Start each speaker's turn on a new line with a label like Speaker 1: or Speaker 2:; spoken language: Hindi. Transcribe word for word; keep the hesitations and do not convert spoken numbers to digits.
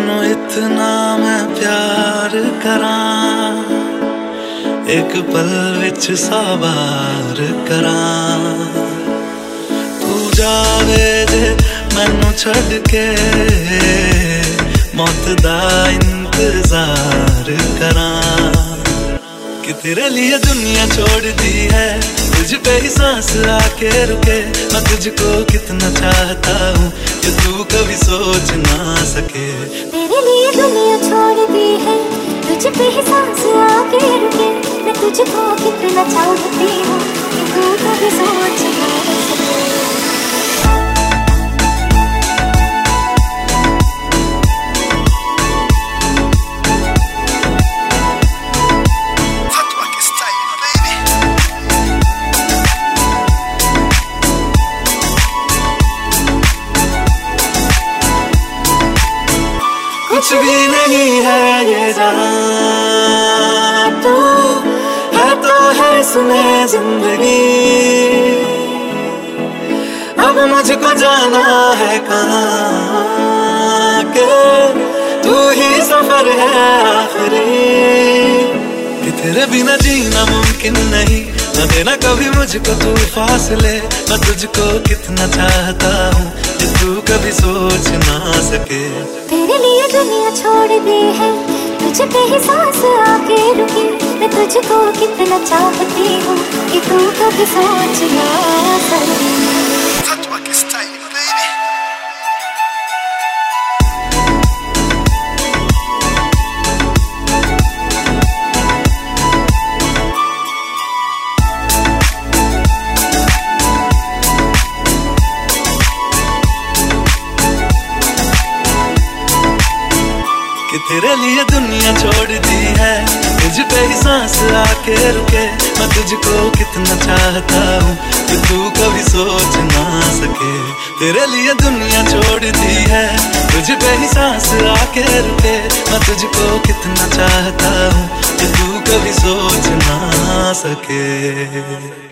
Speaker 1: तेनू इतना मैं प्यार करां, एक पल विच सौ बार करां। तू जावे जे मैनू छड़ के, मौत दा इंतजार करां। कि तेरे लिए दुनिया छोड़ दी है, तुझ पे ही सांस आके रुके। मैं तुझको कितना चाहता हूँ कि तू कभी सोच ना सके।
Speaker 2: तेरे लिए दुनिया छोड़ दी है, तुझ पे ही सांस आके रुके। मैं तुझको कितना चाहती हूँ कि तू कभी सोच ना सके।
Speaker 1: कुछ भी नहीं है ये जहां, तू है तो है सुने जिंदगी। अब मुझको जाना है कहाँ के, तू ही सफर है आखिरी। कि तेरे बिना जीना मुमकिन नहीं, न देना कभी मुझको तू फासले। मैं तुझको कितना चाहता हूँ कि तू कभी सोच ना सके।
Speaker 2: तेरे लिए दुनिया छोड़ दी है, तुझ पे ही सांस आके रुकी। मैं तुझको कितना चाहती हूँ कि तू कभी सोच ना सके।
Speaker 1: कि तेरे लिए दुनिया छोड़ दी है, तुझ पे ही सांस आके रुके। मैं तुझको कितना चाहता हूँ कि तू कभी सोच ना सके। तेरे लिए दुनिया छोड़ दी है, तुझ पे ही सांस आके रुके। मैं तुझको कितना चाहता हूँ कि तू कभी सोच ना सके।